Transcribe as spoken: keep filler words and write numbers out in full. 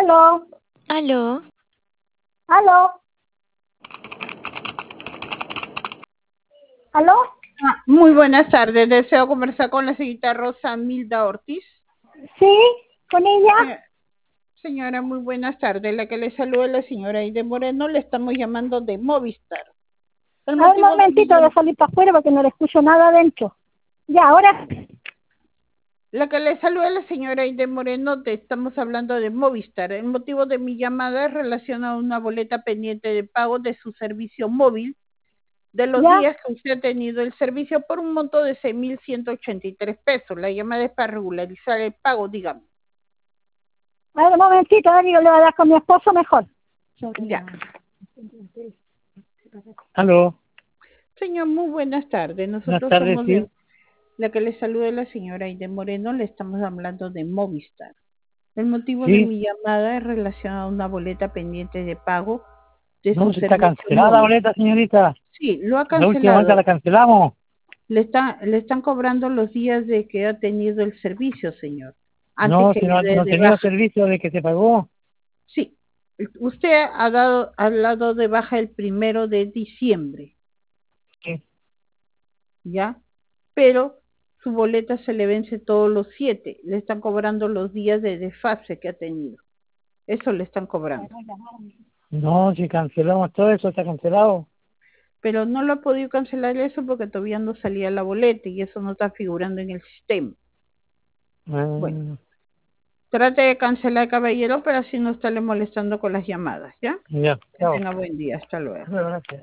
Aló, Aló, aló, aló. Ah, muy buenas tardes. Deseo conversar con la señorita Rosa Milda Ortiz. Sí, con ella. Eh, señora, muy buenas tardes. La que le saluda es la señora Aide Moreno. Le estamos llamando de Movistar. El A ver, un motivo de mi momentito, voy a llam- salir para afuera porque no le escucho nada adentro. Ya, ahora. La que le saluda es la señora Aide Moreno. Te estamos hablando de Movistar. El motivo de mi llamada es relacionado a una boleta pendiente de pago de su servicio móvil de los Ya, días que usted ha tenido el servicio por un monto de seis mil ciento ochenta y tres pesos. La llamada es para regularizar el pago, dígame. a ver, un momentito, a ver, yo le voy a dar con mi esposo mejor. Ya. Aló, Señor, muy buenas tardes. buenas Nosotros tardes, somos sí. de la que le saluda es la señora Aide Moreno. Le estamos hablando de Movistar. El motivo de Sí, mi llamada es relacionado a una boleta pendiente de pago de no, su si está servicio cancelada la móvil. boleta, señorita. Sí, lo ha La última boleta cancelado. la cancelamos. Le está, le están cobrando los días de que ha tenido el servicio, señor, antes No, que si le no, dé no de tenía baja. servicio de que se pagó. Sí, usted ha dado, ha dado de baja el primero de diciembre, Sí. ¿ya? Pero su boleta se le vence todos los siete. Le están cobrando los días de desfase que ha tenido. Eso le están cobrando. No, si cancelamos todo eso, está cancelado. Pero no lo ha podido cancelar eso porque todavía no salía la boleta y eso no está figurando en el sistema. Bueno, Ah, trate de cancelar, caballero, pero así no estarle molestando con las llamadas, ¿ya? ya, Que chao. tenga buen día. Hasta luego. Bueno, gracias.